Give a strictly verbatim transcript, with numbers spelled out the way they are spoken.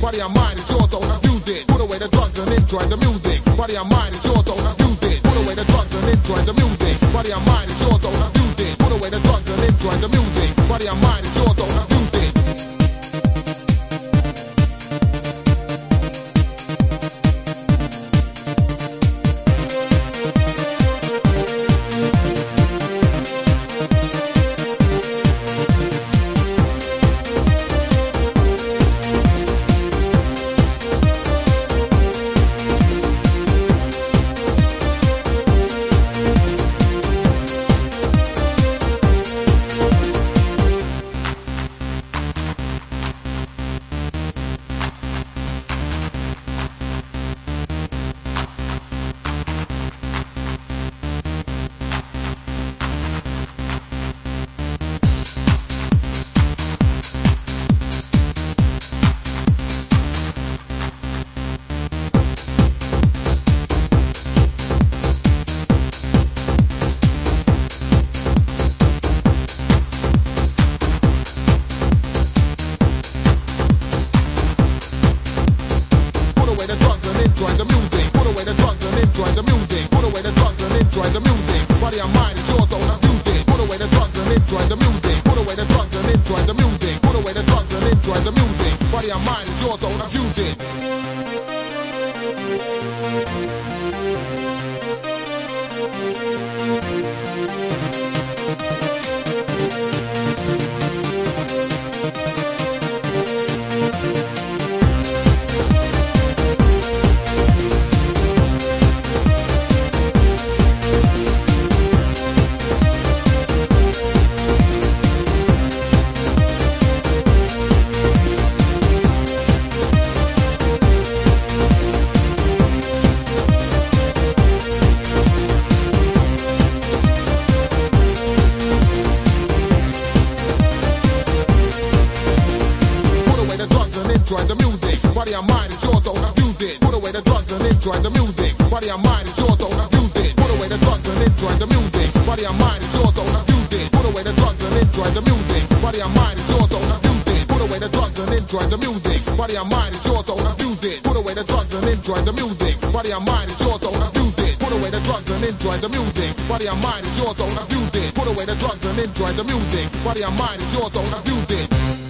Body and mind is yours, don't abuse it. Put away the drugs and enjoy the music. Body and mind is yours, don't abuse it. Put away the drugs and enjoy the music. Body and mind is yours, don't abuse it. Put away the drugs and enjoy the music. Body and mind is yours, don't abuse it. Enjoy the music. Put away the drugs and enjoy the music. Put away the drugs and enjoy the music. Body and mind is yours, don't abuse it. Put away the drugs and enjoy the music. Put away the drugs and enjoy the music. Put away the drugs and enjoy the music. Body and mind is yours, don't abuse it. Enjoy the music. Body and mind is yours, don't abuse it. Put away the drugs and enjoy the music. Body and mind is yours, don't abuse it. Put away the drugs and enjoy the music. Body and mind is yours, don't abuse it. Put away the drugs and enjoy the music. Body and mind is yours, don't abuse it. Put away the drugs and enjoy the music. Body and mind is yours, don't abuse it. Put away the drugs and enjoy the music. Body and mind is yours, don't abuse it. Put away the drugs and enjoy the music. Body and mind is yours, don't abuse it. Put away the drugs and enjoy the music. Body and mind is yours, don't abuse it.